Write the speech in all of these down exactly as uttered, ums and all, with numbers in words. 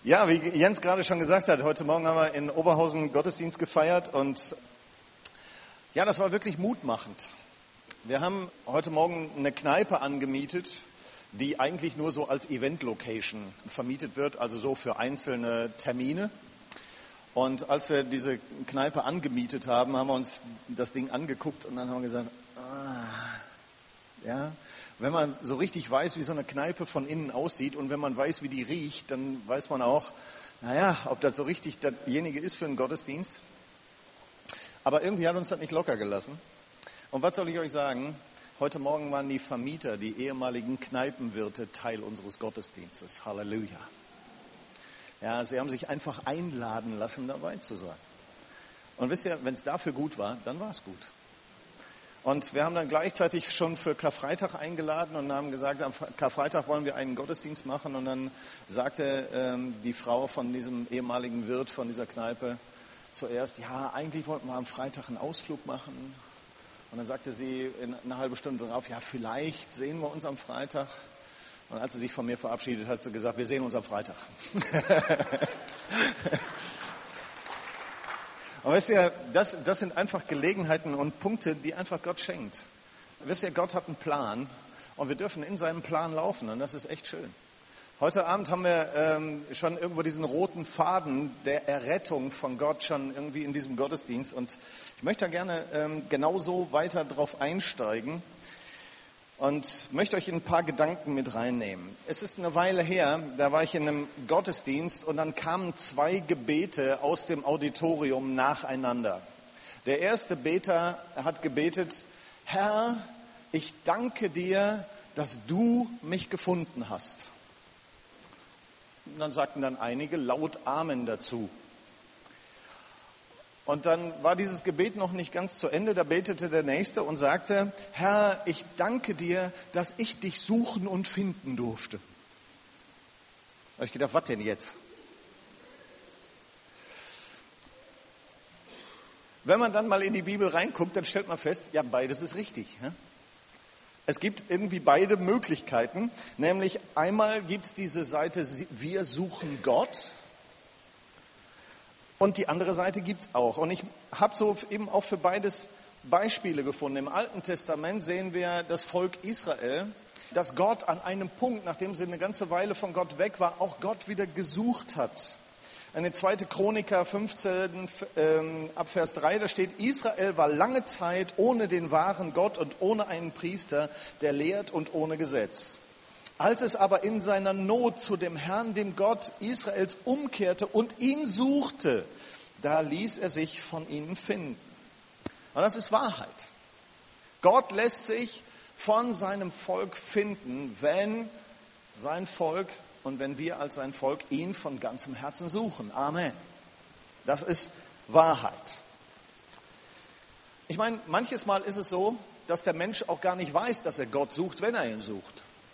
Ja, wie Jens gerade schon gesagt hat, heute Morgen haben wir in Oberhausen Gottesdienst gefeiert und ja, das war wirklich mutmachend. Wir haben heute Morgen eine Kneipe angemietet, die eigentlich nur so als Event-Location vermietet wird, also so für einzelne Termine. Und als wir diese Kneipe angemietet haben, haben wir uns das Ding angeguckt und dann haben wir gesagt, ah, ja, wenn man so richtig weiß, wie so eine Kneipe von innen aussieht und wenn man weiß, wie die riecht, dann weiß man auch, naja, ob das so richtig dasjenige ist für einen Gottesdienst. Aber irgendwie hat uns das nicht locker gelassen. Und was soll ich euch sagen? Heute Morgen waren die Vermieter, die ehemaligen Kneipenwirte, Teil unseres Gottesdienstes. Halleluja. Ja, sie haben sich einfach einladen lassen, dabei zu sein. Und wisst ihr, wenn es dafür gut war, dann war es gut. Und wir haben dann gleichzeitig schon für Karfreitag eingeladen und haben gesagt, am Karfreitag wollen wir einen Gottesdienst machen. Und dann sagte ähm, die Frau von diesem ehemaligen Wirt von dieser Kneipe zuerst, ja, eigentlich wollten wir am Freitag einen Ausflug machen. Und dann sagte sie in eine halbe Stunde darauf, ja, vielleicht sehen wir uns am Freitag. Und als sie sich von mir verabschiedet hat, hat sie gesagt, wir sehen uns am Freitag. Aber wisst ihr, das, das sind einfach Gelegenheiten und Punkte, die einfach Gott schenkt. Wisst ihr, Gott hat einen Plan und wir dürfen in seinem Plan laufen und das ist echt schön. Heute Abend haben wir ähm, schon irgendwo diesen roten Faden der Errettung von Gott schon irgendwie in diesem Gottesdienst und ich möchte da gerne ähm, genauso weiter drauf einsteigen und möchte euch in ein paar Gedanken mit reinnehmen. Es ist eine Weile her, da war ich in einem Gottesdienst und dann kamen zwei Gebete aus dem Auditorium nacheinander. Der erste Beter hat gebetet, Herr, ich danke dir, dass du mich gefunden hast. Und dann sagten dann einige laut Amen dazu. Und dann war dieses Gebet noch nicht ganz zu Ende. Da betete der Nächste und sagte, Herr, ich danke dir, dass ich dich suchen und finden durfte. Da habe ich gedacht, was denn jetzt? Wenn man dann mal in die Bibel reinguckt, dann stellt man fest, ja, beides ist richtig. Ja? Es gibt irgendwie beide Möglichkeiten. Nämlich einmal gibt es diese Seite, wir suchen Gott. Und die andere Seite gibt's auch. Und ich habe so eben auch für beides Beispiele gefunden. Im Alten Testament sehen wir das Volk Israel, dass Gott an einem Punkt, nachdem sie eine ganze Weile von Gott weg war, auch Gott wieder gesucht hat. In zweiter Chroniker fünfzehn, ähm, ab Vers drei, da steht, Israel war lange Zeit ohne den wahren Gott und ohne einen Priester, der lehrt und ohne Gesetz. Als es aber in seiner Not zu dem Herrn, dem Gott Israels, umkehrte und ihn suchte, da ließ er sich von ihnen finden. Und das ist Wahrheit. Gott lässt sich von seinem Volk finden, wenn sein Volk und wenn wir als sein Volk ihn von ganzem Herzen suchen. Amen. Das ist Wahrheit. Ich meine, manches Mal ist es so, dass der Mensch auch gar nicht weiß, dass er Gott sucht, wenn er ihn sucht.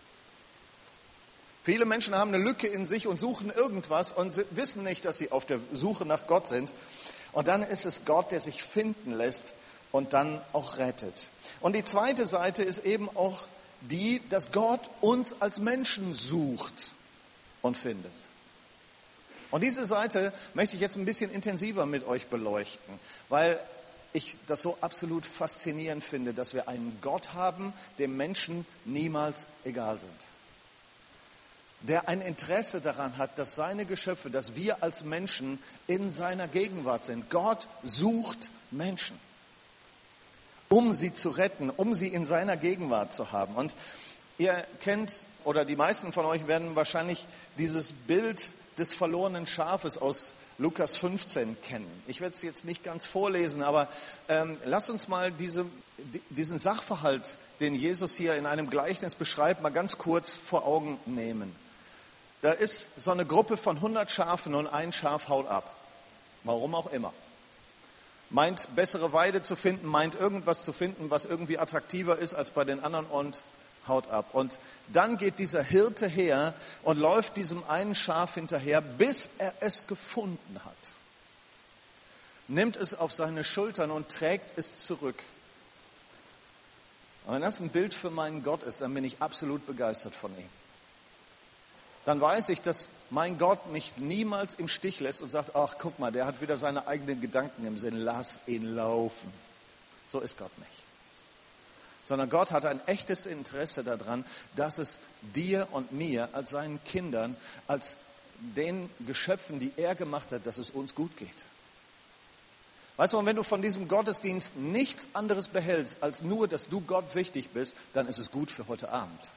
Viele Menschen haben eine Lücke in sich und suchen irgendwas und wissen nicht, dass sie auf der Suche nach Gott sind. Und dann ist es Gott, der sich finden lässt und dann auch rettet. Und die zweite Seite ist eben auch die, dass Gott uns als Menschen sucht und findet. Und diese Seite möchte ich jetzt ein bisschen intensiver mit euch beleuchten, weil ich das so absolut faszinierend finde, dass wir einen Gott haben, dem Menschen niemals egal sind. Der ein Interesse daran hat, dass seine Geschöpfe, dass wir als Menschen in seiner Gegenwart sind. Gott sucht Menschen, um sie zu retten, um sie in seiner Gegenwart zu haben. Und ihr kennt, oder die meisten von euch werden wahrscheinlich dieses Bild des verlorenen Schafes aus Lukas fünfzehn kennen. Ich werde es jetzt nicht ganz vorlesen, aber ähm, lasst uns mal diese, diesen Sachverhalt, den Jesus hier in einem Gleichnis beschreibt, mal ganz kurz vor Augen nehmen. Da ist so eine Gruppe von hundert Schafen und ein Schaf haut ab. Warum auch immer. Meint, bessere Weide zu finden, meint irgendwas zu finden, was irgendwie attraktiver ist als bei den anderen und haut ab. Und dann geht dieser Hirte her und läuft diesem einen Schaf hinterher, bis er es gefunden hat. Nimmt es auf seine Schultern und trägt es zurück. Und wenn das ein Bild für meinen Gott ist, dann bin ich absolut begeistert von ihm. Dann weiß ich, dass mein Gott mich niemals im Stich lässt und sagt, ach guck mal, der hat wieder seine eigenen Gedanken im Sinn, lass ihn laufen. So ist Gott nicht. Sondern Gott hat ein echtes Interesse daran, dass es dir und mir als seinen Kindern, als den Geschöpfen, die er gemacht hat, dass es uns gut geht. Weißt du, und wenn du von diesem Gottesdienst nichts anderes behältst, als nur, dass du Gott wichtig bist, dann ist es gut für heute Abend.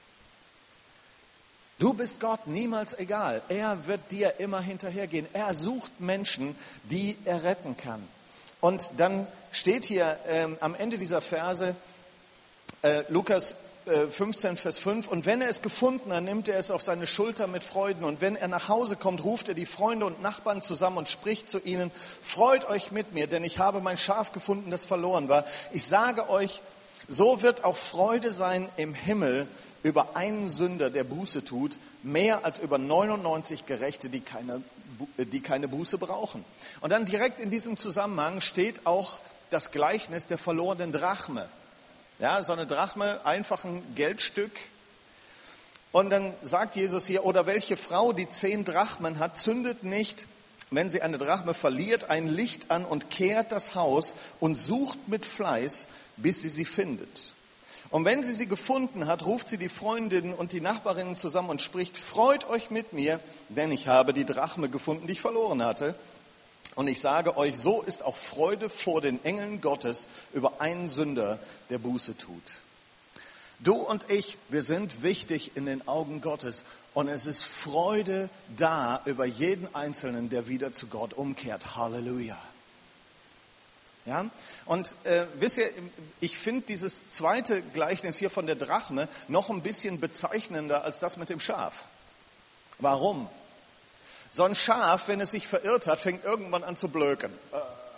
Du bist Gott niemals egal. Er wird dir immer hinterhergehen. Er sucht Menschen, die er retten kann. Und dann steht hier ähm, am Ende dieser Verse, äh, Lukas äh, fünfzehn, Vers fünf, und wenn er es gefunden hat, nimmt er es auf seine Schulter mit Freuden. Und wenn er nach Hause kommt, ruft er die Freunde und Nachbarn zusammen und spricht zu ihnen, freut euch mit mir, denn ich habe mein Schaf gefunden, das verloren war. Ich sage euch, so wird auch Freude sein im Himmel über einen Sünder, der Buße tut, mehr als über neunundneunzig Gerechte, die keine, die keine Buße brauchen. Und dann direkt in diesem Zusammenhang steht auch das Gleichnis der verlorenen Drachme. Ja, so eine Drachme, einfach ein Geldstück. Und dann sagt Jesus hier, oder welche Frau, die zehn Drachmen hat, zündet nicht, wenn sie eine Drachme verliert, ein Licht an und kehrt das Haus und sucht mit Fleiß, bis sie sie findet. Und wenn sie sie gefunden hat, ruft sie die Freundinnen und die Nachbarinnen zusammen und spricht, freut euch mit mir, denn ich habe die Drachme gefunden, die ich verloren hatte. Und ich sage euch, so ist auch Freude vor den Engeln Gottes über einen Sünder, der Buße tut. Du und ich, wir sind wichtig in den Augen Gottes. Und es ist Freude da über jeden Einzelnen, der wieder zu Gott umkehrt. Halleluja. Ja? Und äh, wisst ihr, ich finde dieses zweite Gleichnis hier von der Drachme noch ein bisschen bezeichnender als das mit dem Schaf. Warum? So ein Schaf, wenn es sich verirrt hat, fängt irgendwann an zu blöken. Äh,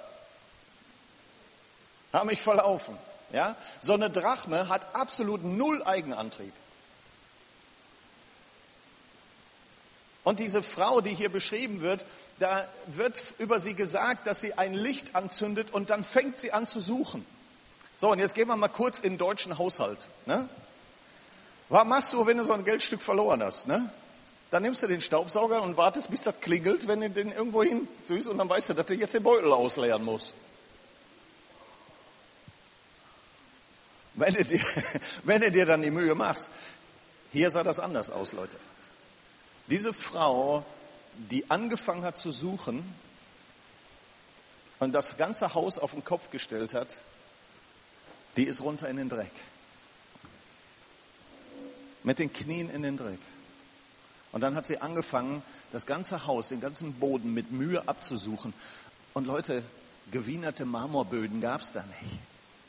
hab mich verlaufen. Ja? So eine Drachme hat absolut null Eigenantrieb. Und diese Frau, die hier beschrieben wird, da wird über sie gesagt, dass sie ein Licht anzündet und dann fängt sie an zu suchen. So, und jetzt gehen wir mal kurz in den deutschen Haushalt. Ne? Was machst du, wenn du so ein Geldstück verloren hast? Ne? Dann nimmst du den Staubsauger und wartest, bis das klingelt, wenn du den irgendwo hin süßt und dann weißt du, dass du jetzt den Beutel ausleeren musst. Wenn du dir, wenn du dir dann die Mühe machst. Hier sah das anders aus, Leute. Diese Frau, die angefangen hat zu suchen und das ganze Haus auf den Kopf gestellt hat, die ist runter in den Dreck. Mit den Knien in den Dreck. Und dann hat sie angefangen, das ganze Haus, den ganzen Boden mit Mühe abzusuchen. Und Leute, gewienerte Marmorböden gab es da nicht.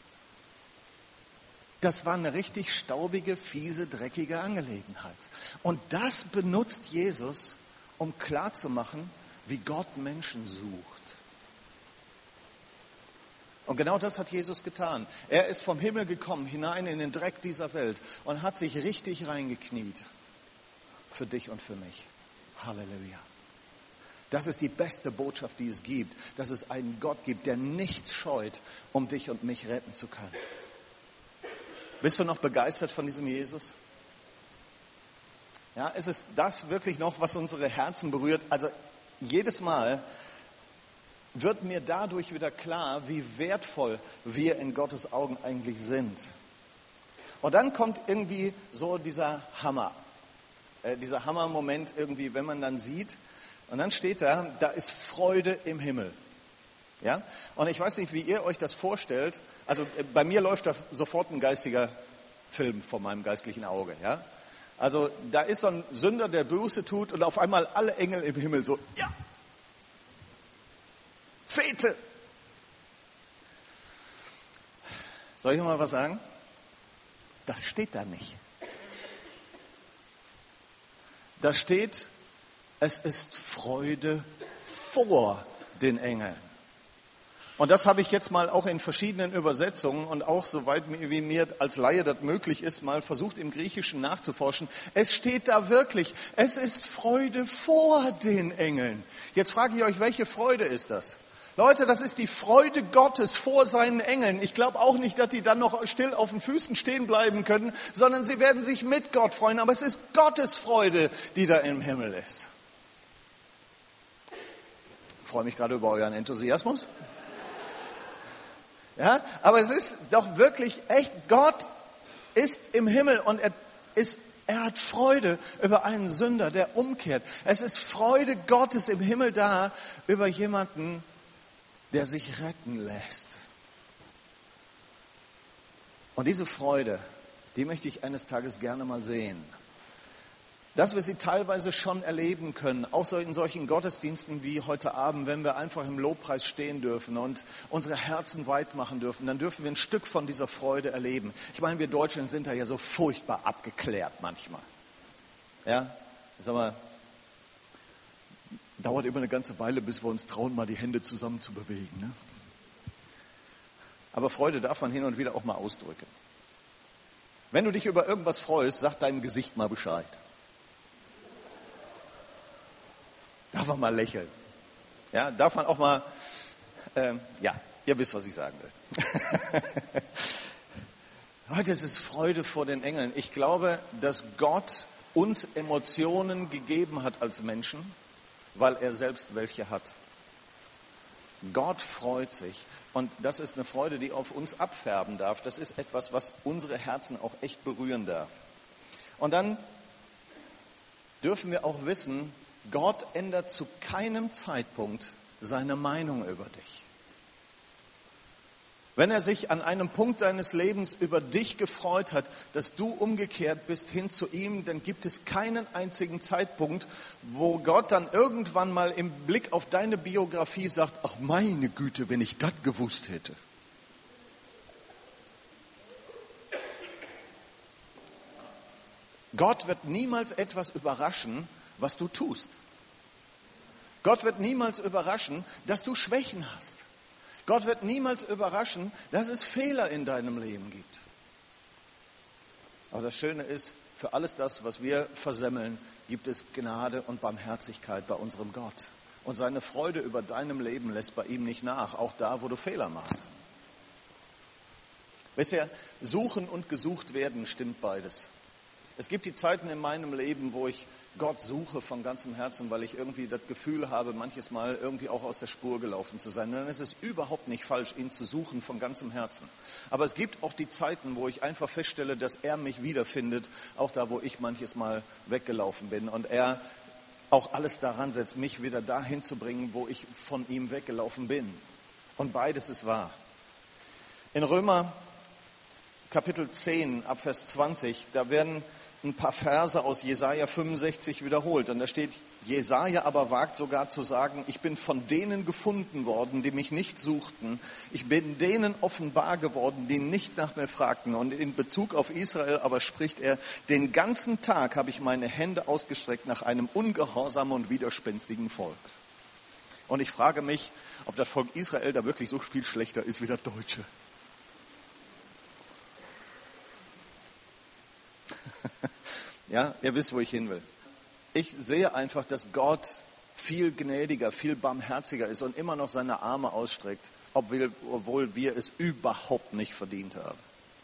Das war eine richtig staubige, fiese, dreckige Angelegenheit. Und das benutzt Jesus, um klarzumachen, wie Gott Menschen sucht. Und genau das hat Jesus getan. Er ist vom Himmel gekommen, hinein in den Dreck dieser Welt und hat sich richtig reingekniet. Für dich und für mich. Halleluja. Das ist die beste Botschaft, die es gibt, dass es einen Gott gibt, der nichts scheut, um dich und mich retten zu können. Bist du noch begeistert von diesem Jesus? Ja, ist es das wirklich noch, was unsere Herzen berührt? Also jedes Mal wird mir dadurch wieder klar, wie wertvoll wir in Gottes Augen eigentlich sind. Und dann kommt irgendwie so dieser Hammer. Dieser Hammermoment irgendwie, wenn man dann sieht, und dann steht da, da ist Freude im Himmel. Ja? Und ich weiß nicht, wie ihr euch das vorstellt. Also bei mir läuft da sofort ein geistiger Film vor meinem geistlichen Auge. Ja? Also da ist so ein Sünder, der Buße tut und auf einmal alle Engel im Himmel so, ja, Fete. Soll ich noch mal was sagen? Das steht da nicht. Da steht, es ist Freude vor den Engeln. Und das habe ich jetzt mal auch in verschiedenen Übersetzungen und auch soweit wie mir als Laie das möglich ist, mal versucht im Griechischen nachzuforschen. Es steht da wirklich, es ist Freude vor den Engeln. Jetzt frage ich euch, welche Freude ist das? Leute, das ist die Freude Gottes vor seinen Engeln. Ich glaube auch nicht, dass die dann noch still auf den Füßen stehen bleiben können, sondern sie werden sich mit Gott freuen. Aber es ist Gottes Freude, die da im Himmel ist. Ich freue mich gerade über euren Enthusiasmus. Ja, aber es ist doch wirklich echt, Gott ist im Himmel und er ist, er hat Freude über einen Sünder, der umkehrt. Es ist Freude Gottes im Himmel da über jemanden, der sich retten lässt. Und diese Freude, die möchte ich eines Tages gerne mal sehen. Dass wir sie teilweise schon erleben können, auch so in solchen Gottesdiensten wie heute Abend, wenn wir einfach im Lobpreis stehen dürfen und unsere Herzen weit machen dürfen, dann dürfen wir ein Stück von dieser Freude erleben. Ich meine, wir Deutschen sind da ja so furchtbar abgeklärt manchmal. Ja, sag mal, dauert immer eine ganze Weile, bis wir uns trauen, mal die Hände zusammen zu bewegen. Ne? Aber Freude darf man hin und wieder auch mal ausdrücken. Wenn du dich über irgendwas freust, sag deinem Gesicht mal Bescheid. Darf man mal lächeln. Ja, darf man auch mal, ähm, ja, ihr wisst, was ich sagen will. Heute ist es Freude vor den Engeln. Ich glaube, dass Gott uns Emotionen gegeben hat als Menschen, weil er selbst welche hat. Gott freut sich. Und das ist eine Freude, die auf uns abfärben darf. Das ist etwas, was unsere Herzen auch echt berühren darf. Und dann dürfen wir auch wissen, Gott ändert zu keinem Zeitpunkt seine Meinung über dich. Wenn er sich an einem Punkt deines Lebens über dich gefreut hat, dass du umgekehrt bist hin zu ihm, dann gibt es keinen einzigen Zeitpunkt, wo Gott dann irgendwann mal im Blick auf deine Biografie sagt, ach meine Güte, wenn ich das gewusst hätte. Gott wird niemals etwas überraschen, was du tust. Gott wird niemals überraschen, dass du Schwächen hast. Gott wird niemals überraschen, dass es Fehler in deinem Leben gibt. Aber das Schöne ist, für alles das, was wir versemmeln, gibt es Gnade und Barmherzigkeit bei unserem Gott. Und seine Freude über deinem Leben lässt bei ihm nicht nach, auch da, wo du Fehler machst. Wisst ihr, suchen und gesucht werden stimmt beides. Es gibt die Zeiten in meinem Leben, wo ich Gott suche von ganzem Herzen, weil ich irgendwie das Gefühl habe, manches Mal irgendwie auch aus der Spur gelaufen zu sein. Und dann ist es überhaupt nicht falsch, ihn zu suchen von ganzem Herzen. Aber es gibt auch die Zeiten, wo ich einfach feststelle, dass er mich wiederfindet, auch da, wo ich manches Mal weggelaufen bin. Und er auch alles daran setzt, mich wieder dahin zu bringen, wo ich von ihm weggelaufen bin. Und beides ist wahr. In Römer Kapitel zehn, ab Vers zwanzig, da werden ein paar Verse aus Jesaja fünfundsechzig wiederholt. Und da steht, Jesaja aber wagt sogar zu sagen, ich bin von denen gefunden worden, die mich nicht suchten. Ich bin denen offenbar geworden, die nicht nach mir fragten. Und in Bezug auf Israel aber spricht er, den ganzen Tag habe ich meine Hände ausgestreckt nach einem ungehorsamen und widerspenstigen Volk. Und ich frage mich, ob das Volk Israel da wirklich so viel schlechter ist wie das Deutsche. Ja, ihr wisst, wo ich hin will. Ich sehe einfach, dass Gott viel gnädiger, viel barmherziger ist und immer noch seine Arme ausstreckt, obwohl wir es überhaupt nicht verdient haben.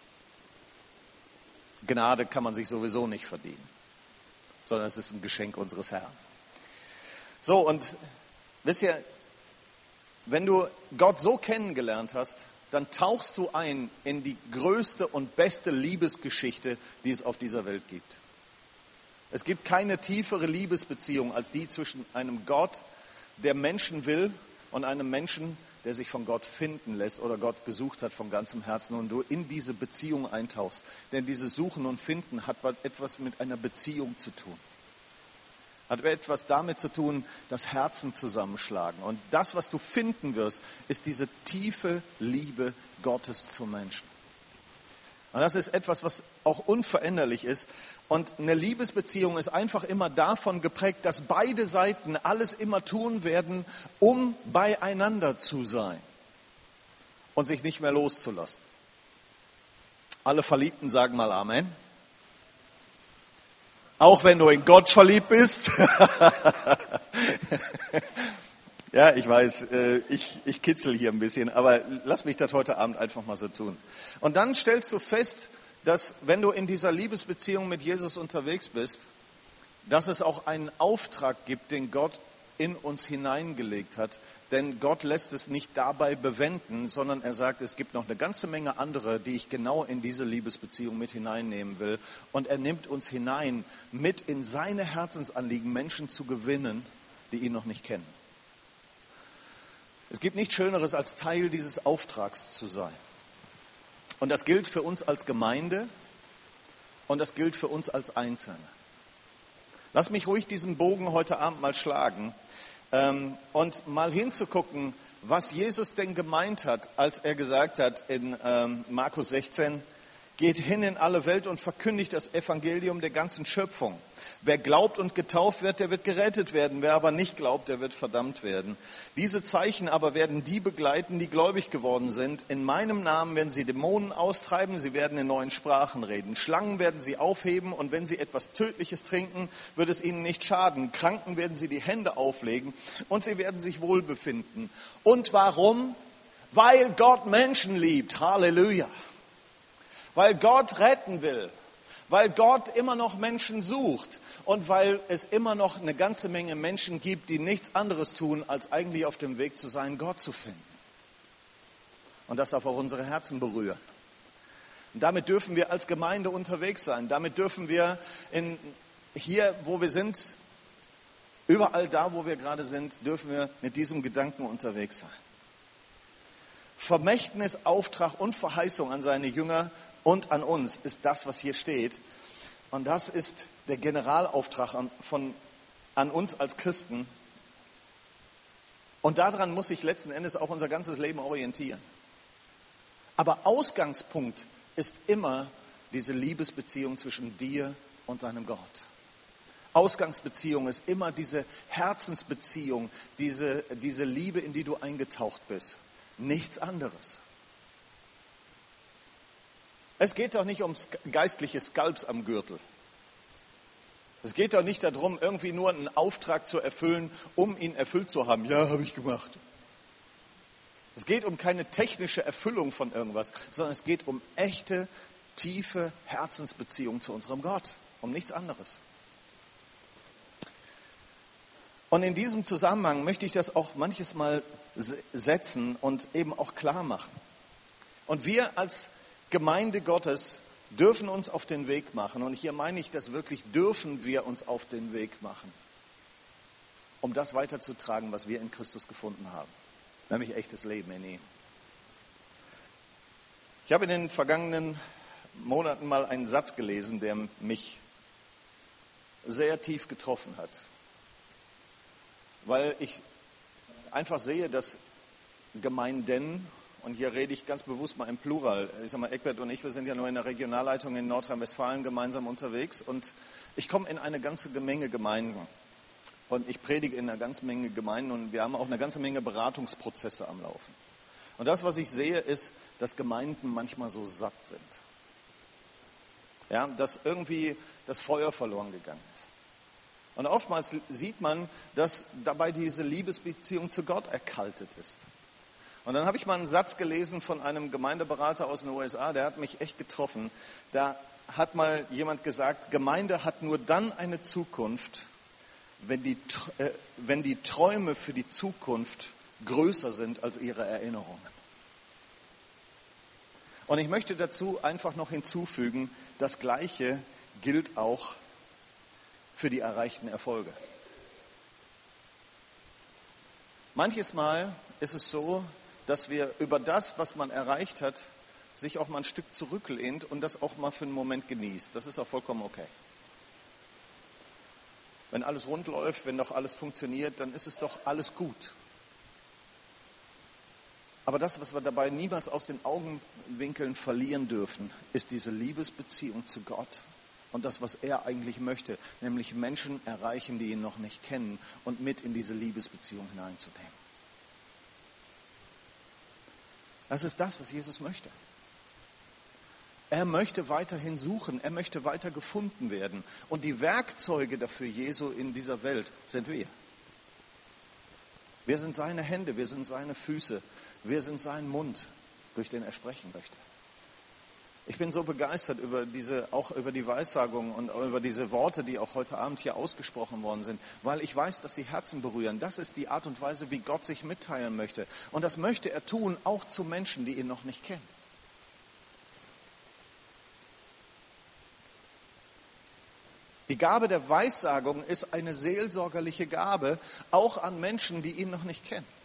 Gnade kann man sich sowieso nicht verdienen, sondern es ist ein Geschenk unseres Herrn. So, und wisst ihr, wenn du Gott so kennengelernt hast, dann tauchst du ein in die größte und beste Liebesgeschichte, die es auf dieser Welt gibt. Es gibt keine tiefere Liebesbeziehung als die zwischen einem Gott, der Menschen will, und einem Menschen, der sich von Gott finden lässt oder Gott gesucht hat von ganzem Herzen und du in diese Beziehung eintauchst. Denn dieses Suchen und Finden hat etwas mit einer Beziehung zu tun. Hat etwas damit zu tun, dass Herzen zusammenschlagen. Und das, was du finden wirst, ist diese tiefe Liebe Gottes zum Menschen. Und das ist etwas, was auch unveränderlich ist. Und eine Liebesbeziehung ist einfach immer davon geprägt, dass beide Seiten alles immer tun werden, um beieinander zu sein und sich nicht mehr loszulassen. Alle Verliebten sagen mal Amen. Auch wenn du in Gott verliebt bist. Ja, ich weiß, ich, ich kitzel hier ein bisschen, aber lass mich das heute Abend einfach mal so tun. Und dann stellst du fest, dass wenn du in dieser Liebesbeziehung mit Jesus unterwegs bist, dass es auch einen Auftrag gibt, den Gott in uns hineingelegt hat. Denn Gott lässt es nicht dabei bewenden, sondern er sagt, es gibt noch eine ganze Menge andere, die ich genau in diese Liebesbeziehung mit hineinnehmen will. Und er nimmt uns hinein, mit in seine Herzensanliegen Menschen zu gewinnen, die ihn noch nicht kennen. Es gibt nichts Schöneres, als Teil dieses Auftrags zu sein. Und das gilt für uns als Gemeinde und das gilt für uns als Einzelne. Lass mich ruhig diesen Bogen heute Abend mal schlagen ähm, und mal hinzugucken, was Jesus denn gemeint hat, als er gesagt hat in ähm, Markus sechzehn, geht hin in alle Welt und verkündigt das Evangelium der ganzen Schöpfung. Wer glaubt und getauft wird, der wird gerettet werden. Wer aber nicht glaubt, der wird verdammt werden. Diese Zeichen aber werden die begleiten, die gläubig geworden sind. In meinem Namen werden sie Dämonen austreiben, sie werden in neuen Sprachen reden. Schlangen werden sie aufheben und wenn sie etwas Tödliches trinken, wird es ihnen nicht schaden. Kranken werden sie die Hände auflegen und sie werden sich wohlbefinden. Und warum? Weil Gott Menschen liebt. Halleluja. Weil Gott retten will, weil Gott immer noch Menschen sucht und weil es immer noch eine ganze Menge Menschen gibt, die nichts anderes tun, als eigentlich auf dem Weg zu sein, Gott zu finden. Und das darf auch unsere Herzen berühren. Und damit dürfen wir als Gemeinde unterwegs sein. Damit dürfen wir in, hier, wo wir sind, überall da, wo wir gerade sind, dürfen wir mit diesem Gedanken unterwegs sein. Vermächtnis, Auftrag und Verheißung an seine Jünger und an uns ist das, was hier steht. Und das ist der Generalauftrag an, von, an uns als Christen. Und daran muss sich letzten Endes auch unser ganzes Leben orientieren. Aber Ausgangspunkt ist immer diese Liebesbeziehung zwischen dir und deinem Gott. Ausgangsbeziehung ist immer diese Herzensbeziehung, diese, diese Liebe, in die du eingetaucht bist. Nichts anderes. Es geht doch nicht ums geistliche Skalps am Gürtel. Es geht doch nicht darum, irgendwie nur einen Auftrag zu erfüllen, um ihn erfüllt zu haben. Ja, habe ich gemacht. Es geht um keine technische Erfüllung von irgendwas, sondern es geht um echte, tiefe Herzensbeziehung zu unserem Gott. Um nichts anderes. Und in diesem Zusammenhang möchte ich das auch manches Mal setzen und eben auch klar machen. Und wir als Gemeinde Gottes dürfen uns auf den Weg machen. Und hier meine ich das wirklich, dürfen wir uns auf den Weg machen, um das weiterzutragen, was wir in Christus gefunden haben. Nämlich echtes Leben in ihm. Ich habe in den vergangenen Monaten mal einen Satz gelesen, der mich sehr tief getroffen hat. Weil ich einfach sehe, dass Gemeinden, und hier rede ich ganz bewusst mal im Plural. Ich sag mal, Eckbert und ich, wir sind ja nur in der Regionalleitung in Nordrhein-Westfalen gemeinsam unterwegs. Und ich komme in eine ganze Menge Gemeinden. Und ich predige in einer ganzen Menge Gemeinden. Und wir haben auch eine ganze Menge Beratungsprozesse am Laufen. Und das, was ich sehe, ist, dass Gemeinden manchmal so satt sind. Ja, dass irgendwie das Feuer verloren gegangen ist. Und oftmals sieht man, dass dabei diese Liebesbeziehung zu Gott erkaltet ist. Und dann habe ich mal einen Satz gelesen von einem Gemeindeberater aus den U S A, der hat mich echt getroffen. Da hat mal jemand gesagt, Gemeinde hat nur dann eine Zukunft, wenn die, äh, wenn die Träume für die Zukunft größer sind als ihre Erinnerungen. Und ich möchte dazu einfach noch hinzufügen, das Gleiche gilt auch für die erreichten Erfolge. Manches Mal ist es so, dass wir über das, was man erreicht hat, sich auch mal ein Stück zurücklehnt und das auch mal für einen Moment genießt. Das ist auch vollkommen okay. Wenn alles rund läuft, wenn doch alles funktioniert, dann ist es doch alles gut. Aber das, was wir dabei niemals aus den Augenwinkeln verlieren dürfen, ist diese Liebesbeziehung zu Gott und das, was er eigentlich möchte, nämlich Menschen erreichen, die ihn noch nicht kennen und mit in diese Liebesbeziehung hineinzunehmen. Das ist das, was Jesus möchte. Er möchte weiterhin suchen, er möchte weiter gefunden werden. Und die Werkzeuge dafür Jesu in dieser Welt sind wir. Wir sind seine Hände, wir sind seine Füße, wir sind sein Mund, durch den er sprechen möchte. Ich bin so begeistert über diese, auch über die Weissagung und über diese Worte, die auch heute Abend hier ausgesprochen worden sind, weil ich weiß, dass sie Herzen berühren. Das ist die Art und Weise, wie Gott sich mitteilen möchte. Und das möchte er tun, auch zu Menschen, die ihn noch nicht kennen. Die Gabe der Weissagung ist eine seelsorgerliche Gabe, auch an Menschen, die ihn noch nicht kennen.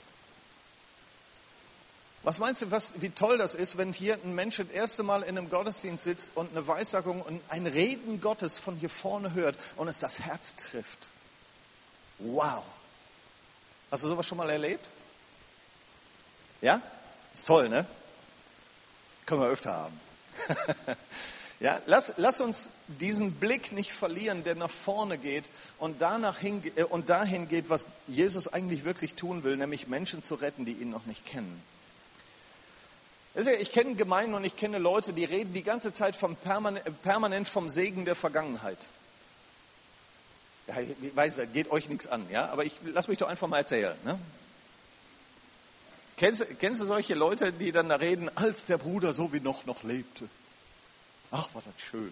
Was meinst du, was, wie toll das ist, wenn hier ein Mensch das erste Mal in einem Gottesdienst sitzt und eine Weissagung und ein Reden Gottes von hier vorne hört und es das Herz trifft? Wow! Hast du sowas schon mal erlebt? Ja? Ist toll, ne? Können wir öfter haben. Ja, lass, lass uns diesen Blick nicht verlieren, der nach vorne geht und, danach hin, äh, und dahin geht, was Jesus eigentlich wirklich tun will, nämlich Menschen zu retten, die ihn noch nicht kennen. Ich kenne Gemeinden und ich kenne Leute, die reden die ganze Zeit vom permanent, permanent vom Segen der Vergangenheit. Ja, ich weiß, das geht euch nichts an, ja, aber ich lass mich doch einfach mal erzählen. Ne? Kennst, kennst du solche Leute, die dann da reden, als der Bruder so wie noch noch lebte? Ach, war das schön.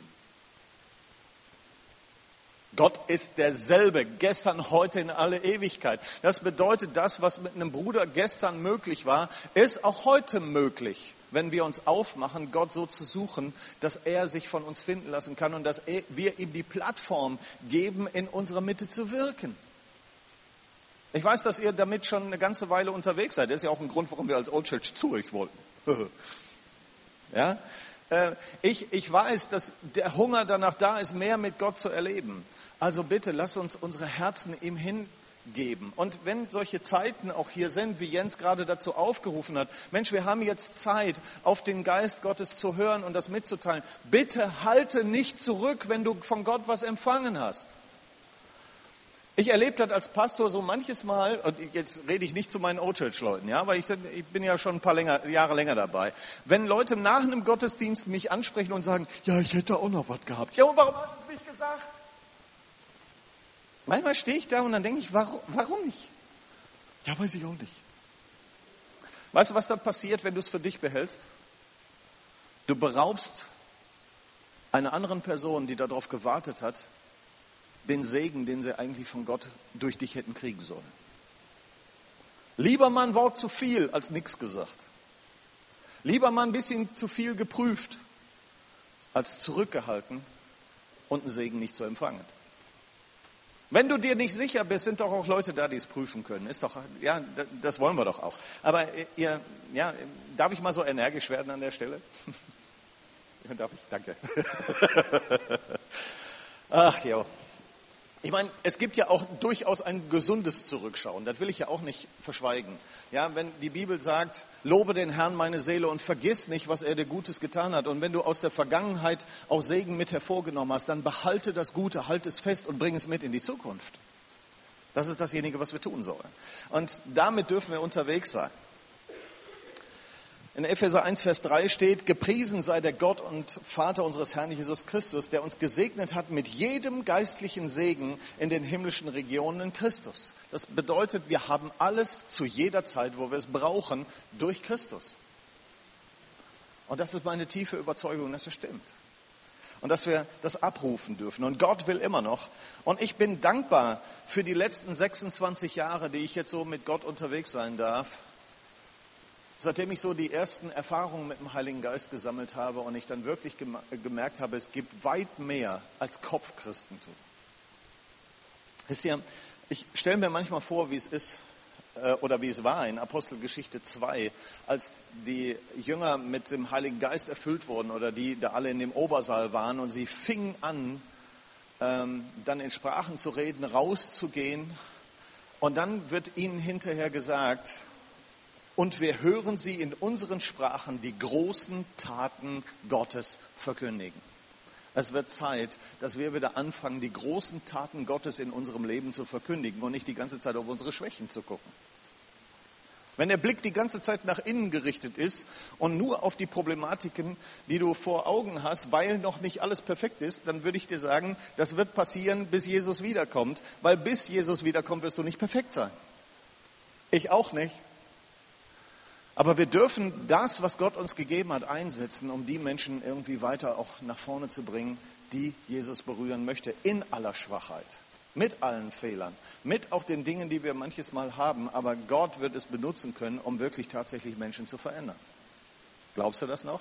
Gott ist derselbe, gestern, heute, in alle Ewigkeit. Das bedeutet, das, was mit einem Bruder gestern möglich war, ist auch heute möglich, wenn wir uns aufmachen, Gott so zu suchen, dass er sich von uns finden lassen kann und dass wir ihm die Plattform geben, in unserer Mitte zu wirken. Ich weiß, dass ihr damit schon eine ganze Weile unterwegs seid. Das ist ja auch ein Grund, warum wir als Old Church Zurich wollten. Ja? Ich, ich weiß, dass der Hunger danach da ist, mehr mit Gott zu erleben. Also bitte, lass uns unsere Herzen ihm hingeben. Und wenn solche Zeiten auch hier sind, wie Jens gerade dazu aufgerufen hat, Mensch, wir haben jetzt Zeit, auf den Geist Gottes zu hören und das mitzuteilen. Bitte halte nicht zurück, wenn du von Gott was empfangen hast. Ich erlebe das als Pastor so manches Mal, und jetzt rede ich nicht zu meinen Old-Church-Leuten, ja, weil ich, ich bin ja schon ein paar länger, Jahre länger dabei. Wenn Leute nach einem Gottesdienst mich ansprechen und sagen, ja, ich hätte auch noch was gehabt. Ja, und warum hast du es nicht gesagt? Manchmal stehe ich da und dann denke ich, warum, warum nicht? Ja, weiß ich auch nicht. Weißt du, was dann passiert, wenn du es für dich behältst? Du beraubst einer anderen Person, die darauf gewartet hat, den Segen, den sie eigentlich von Gott durch dich hätten kriegen sollen. Lieber mal ein Wort zu viel als nichts gesagt. Lieber mal ein bisschen zu viel geprüft, als zurückgehalten und einen Segen nicht zu empfangen. Wenn du dir nicht sicher bist, sind doch auch Leute da, die es prüfen können. Ist doch, ja, das wollen wir doch auch. Aber ihr, ja, darf ich mal so energisch werden an der Stelle? Darf ich? Danke. Ach ja. Ich meine, es gibt ja auch durchaus ein gesundes Zurückschauen. Das will ich ja auch nicht verschweigen. Ja, wenn die Bibel sagt, lobe den Herrn meine Seele und vergiss nicht, was er dir Gutes getan hat. Und wenn du aus der Vergangenheit auch Segen mit hervorgenommen hast, dann behalte das Gute, halte es fest und bring es mit in die Zukunft. Das ist dasjenige, was wir tun sollen. Und damit dürfen wir unterwegs sein. In Epheser eins, Vers drei steht, gepriesen sei der Gott und Vater unseres Herrn Jesus Christus, der uns gesegnet hat mit jedem geistlichen Segen in den himmlischen Regionen in Christus. Das bedeutet, wir haben alles zu jeder Zeit, wo wir es brauchen, durch Christus. Und das ist meine tiefe Überzeugung, dass es stimmt. Und dass wir das abrufen dürfen. Und Gott will immer noch. Und ich bin dankbar für die letzten sechsundzwanzig Jahre, die ich jetzt so mit Gott unterwegs sein darf. Seitdem ich so die ersten Erfahrungen mit dem Heiligen Geist gesammelt habe und ich dann wirklich gemerkt habe, es gibt weit mehr als Kopfchristentum. Wisst ihr, ich stelle mir manchmal vor, wie es ist oder wie es war in Apostelgeschichte zwei, als die Jünger mit dem Heiligen Geist erfüllt wurden oder die da alle in dem Obersaal waren und sie fingen an, dann in Sprachen zu reden, rauszugehen und dann wird ihnen hinterher gesagt, und wir hören sie in unseren Sprachen die großen Taten Gottes verkündigen. Es wird Zeit, dass wir wieder anfangen, die großen Taten Gottes in unserem Leben zu verkündigen und nicht die ganze Zeit auf unsere Schwächen zu gucken. Wenn der Blick die ganze Zeit nach innen gerichtet ist und nur auf die Problematiken, die du vor Augen hast, weil noch nicht alles perfekt ist, dann würde ich dir sagen, das wird passieren, bis Jesus wiederkommt, weil bis Jesus wiederkommt, wirst du nicht perfekt sein. Ich auch nicht. Aber wir dürfen das, was Gott uns gegeben hat, einsetzen, um die Menschen irgendwie weiter auch nach vorne zu bringen, die Jesus berühren möchte, in aller Schwachheit, mit allen Fehlern, mit auch den Dingen, die wir manches Mal haben. Aber Gott wird es benutzen können, um wirklich tatsächlich Menschen zu verändern. Glaubst du das noch?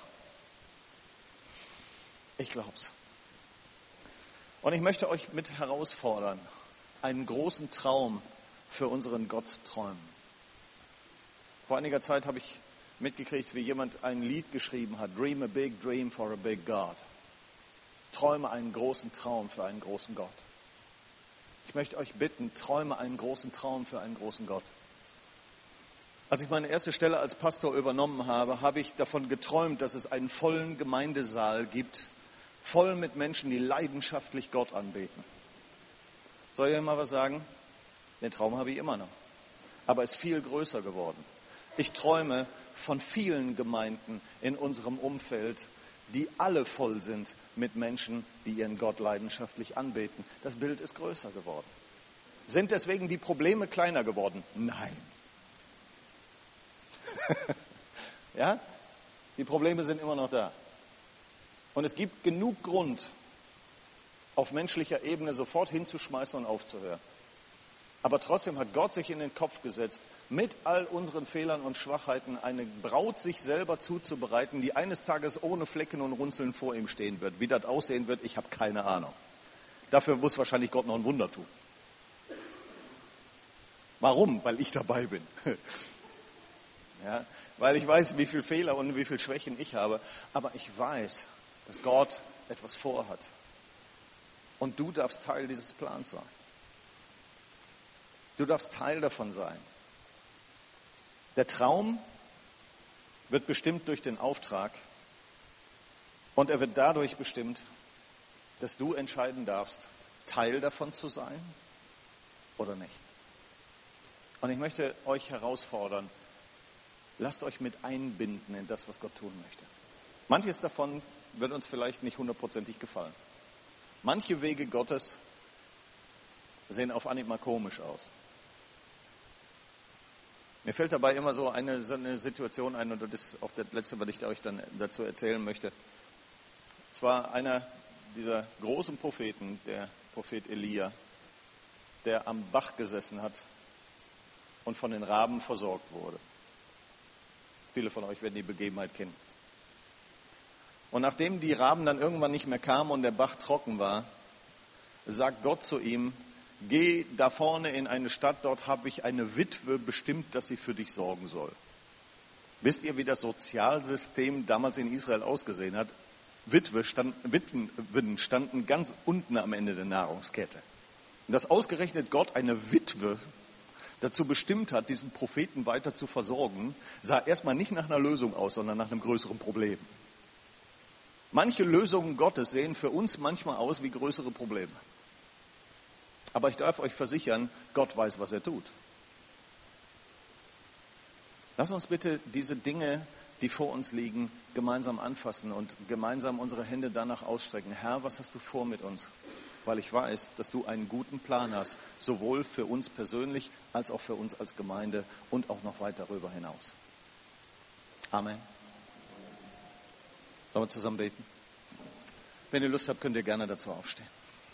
Ich glaub's. Und ich möchte euch mit herausfordern, einen großen Traum für unseren Gott zu träumen. Vor einiger Zeit habe ich mitgekriegt, wie jemand ein Lied geschrieben hat. Dream a big dream for a big God. Träume einen großen Traum für einen großen Gott. Ich möchte euch bitten, träume einen großen Traum für einen großen Gott. Als ich meine erste Stelle als Pastor übernommen habe, habe ich davon geträumt, dass es einen vollen Gemeindesaal gibt, voll mit Menschen, die leidenschaftlich Gott anbeten. Soll ich euch mal was sagen? Den Traum habe ich immer noch. Aber er ist viel größer geworden. Ich träume von vielen Gemeinden in unserem Umfeld, die alle voll sind mit Menschen, die ihren Gott leidenschaftlich anbeten. Das Bild ist größer geworden. Sind deswegen die Probleme kleiner geworden? Nein. Ja? Die Probleme sind immer noch da. Und es gibt genug Grund, auf menschlicher Ebene sofort hinzuschmeißen und aufzuhören. Aber trotzdem hat Gott sich in den Kopf gesetzt, mit all unseren Fehlern und Schwachheiten eine Braut sich selber zuzubereiten, die eines Tages ohne Flecken und Runzeln vor ihm stehen wird. Wie das aussehen wird, ich habe keine Ahnung. Dafür muss wahrscheinlich Gott noch ein Wunder tun. Warum? Weil ich dabei bin. Ja, weil ich weiß, wie viele Fehler und wie viele Schwächen ich habe. Aber ich weiß, dass Gott etwas vorhat. Und du darfst Teil dieses Plans sein. Du darfst Teil davon sein. Der Traum wird bestimmt durch den Auftrag und er wird dadurch bestimmt, dass du entscheiden darfst, Teil davon zu sein oder nicht. Und ich möchte euch herausfordern, lasst euch mit einbinden in das, was Gott tun möchte. Manches davon wird uns vielleicht nicht hundertprozentig gefallen. Manche Wege Gottes sehen auf Anhieb mal komisch aus. Mir fällt dabei immer so eine, so eine Situation ein, und das ist auch das Letzte, was ich euch dann dazu erzählen möchte. Es war einer dieser großen Propheten, der Prophet Elia, der am Bach gesessen hat und von den Raben versorgt wurde. Viele von euch werden die Begebenheit kennen. Und nachdem die Raben dann irgendwann nicht mehr kamen und der Bach trocken war, sagt Gott zu ihm, geh da vorne in eine Stadt, dort habe ich eine Witwe bestimmt, dass sie für dich sorgen soll. Wisst ihr, wie das Sozialsystem damals in Israel ausgesehen hat? Witwe stand, Witwen standen ganz unten am Ende der Nahrungskette. Und dass ausgerechnet Gott eine Witwe dazu bestimmt hat, diesen Propheten weiter zu versorgen, sah erstmal nicht nach einer Lösung aus, sondern nach einem größeren Problem. Manche Lösungen Gottes sehen für uns manchmal aus wie größere Probleme. Aber ich darf euch versichern, Gott weiß, was er tut. Lass uns bitte diese Dinge, die vor uns liegen, gemeinsam anfassen und gemeinsam unsere Hände danach ausstrecken. Herr, was hast du vor mit uns? Weil ich weiß, dass du einen guten Plan hast, sowohl für uns persönlich als auch für uns als Gemeinde und auch noch weit darüber hinaus. Amen. Sollen wir zusammen beten? Wenn ihr Lust habt, könnt ihr gerne dazu aufstehen.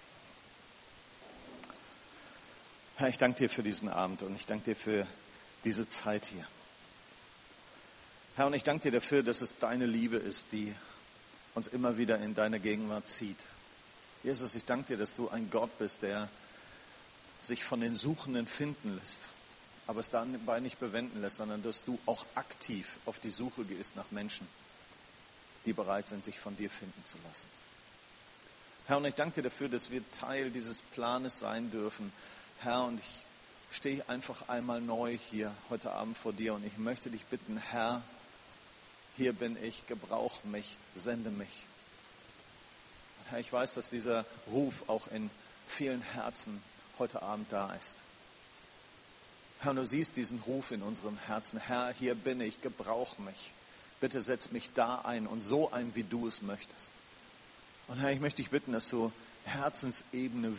Herr, ich danke dir für diesen Abend und ich danke dir für diese Zeit hier. Herr, und ich danke dir dafür, dass es deine Liebe ist, die uns immer wieder in deine Gegenwart zieht. Jesus, ich danke dir, dass du ein Gott bist, der sich von den Suchenden finden lässt, aber es dabei nicht bewenden lässt, sondern dass du auch aktiv auf die Suche gehst nach Menschen, die bereit sind, sich von dir finden zu lassen. Herr, und ich danke dir dafür, dass wir Teil dieses Planes sein dürfen. Herr, und ich stehe einfach einmal neu hier heute Abend vor dir und ich möchte dich bitten, Herr, hier bin ich, gebrauch mich, sende mich. Herr, ich weiß, dass dieser Ruf auch in vielen Herzen heute Abend da ist. Herr, du siehst diesen Ruf in unserem Herzen. Herr, hier bin ich, gebrauch mich. Bitte setz mich da ein und so ein, wie du es möchtest. Und Herr, ich möchte dich bitten, dass du Herzensebene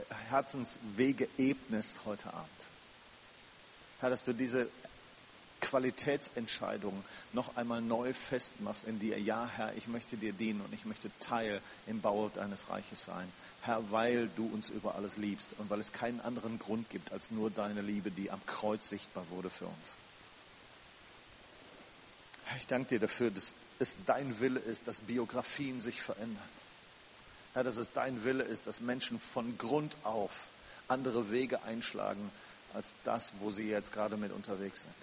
Herzenswege ebnest heute Abend. Herr, dass du diese Qualitätsentscheidungen noch einmal neu festmachst in dir. Ja, Herr, ich möchte dir dienen und ich möchte Teil im Bau deines Reiches sein. Herr, weil du uns über alles liebst und weil es keinen anderen Grund gibt als nur deine Liebe, die am Kreuz sichtbar wurde für uns. Herr, ich danke dir dafür, dass es dein Wille ist, dass Biografien sich verändern. Herr, dass es dein Wille ist, dass Menschen von Grund auf andere Wege einschlagen, als das, wo sie jetzt gerade mit unterwegs sind.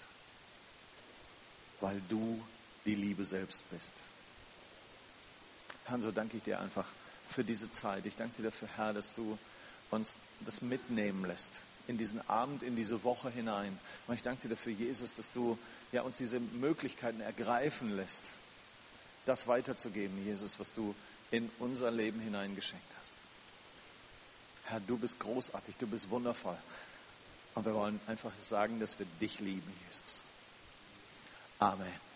Weil du die Liebe selbst bist. Herr, so danke ich dir einfach für diese Zeit. Ich danke dir dafür, Herr, dass du uns das mitnehmen lässt in diesen Abend, in diese Woche hinein. Und ich danke dir dafür, Jesus, dass du ja, uns diese Möglichkeiten ergreifen lässt, das weiterzugeben, Jesus, was du in unser Leben hineingeschenkt hast. Herr, du bist großartig, du bist wundervoll. Und wir wollen einfach sagen, dass wir dich lieben, Jesus. Amen.